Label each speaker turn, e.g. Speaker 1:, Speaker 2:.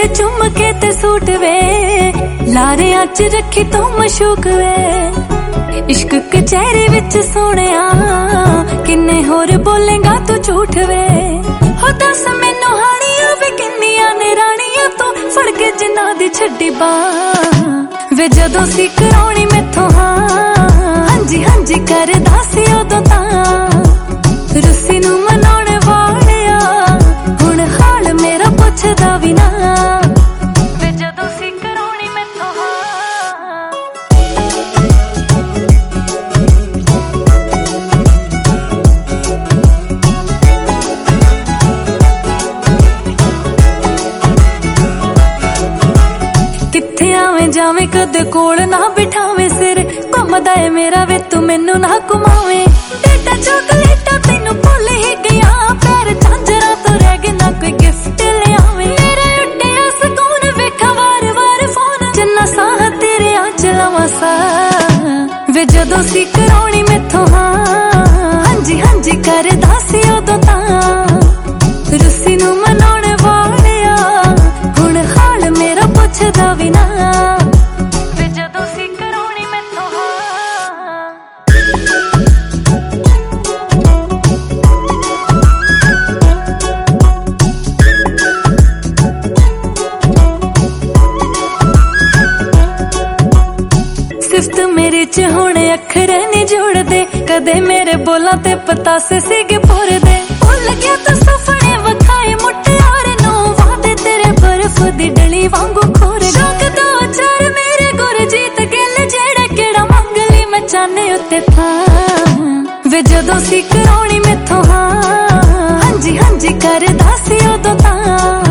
Speaker 1: तेरे झुमके ते सूट वे, लारियां च रखी तू मशूक वे। इश्क कचहरी विच सोहणिया किन्ने होर बोलेगा तू झूठ वे। हो दस मैनू हानियां वे किन्नियां ने रानियां तू फड़ के जिन्ना दी छड्डी बांह वे। जदों सी कराउणी मैथों हाँ हांजी हांजी करदा सी उदों तां रुस्सी नू मनाउण वालिया हुण हाल मेरा पुछदा वी ना वे। जदों सी कराउणी मैथों हाँ कित्थे आवें जावें कदे कोल ना बिठावें सिर घुमदा ए मेरा वे तू मैनू ना घुमावें। टेटा चॉकलेटा तैनू भुल ही गया पैर झांजरा तो रह गए ना कोई गिफ्ट ले आवें। मेरा उड्डिया सकून वेखा वार वार फोन जिन्ना साह तेरे आंच लावां सा वे। जदों सी कराउणी मैथों हाँ हांजी हांजी करदा सी उदों तां रुस्सी नू मनाउण वालिया हुण हाल मेरा पुछदा वी ना वे। जदों सी कराउणी मैथों हाँ सिफ्त मेरे च हुण अखर नहीं जुड़दे कदे मेरे बोलां ते पतासे सीगे पुरदे। भुल गया तू सुपने वखाए मुटियार नू वादे तेरे बर्फ दी डली वांगू खोर। शौक दो चार मेरे गुरजीत गिल जेड़ा केड़ा मंगली मैं चाहने उत्ते था वे। जदों सी कराउणी मैथों हाँ हांजी हांजी करदा सी उदों तां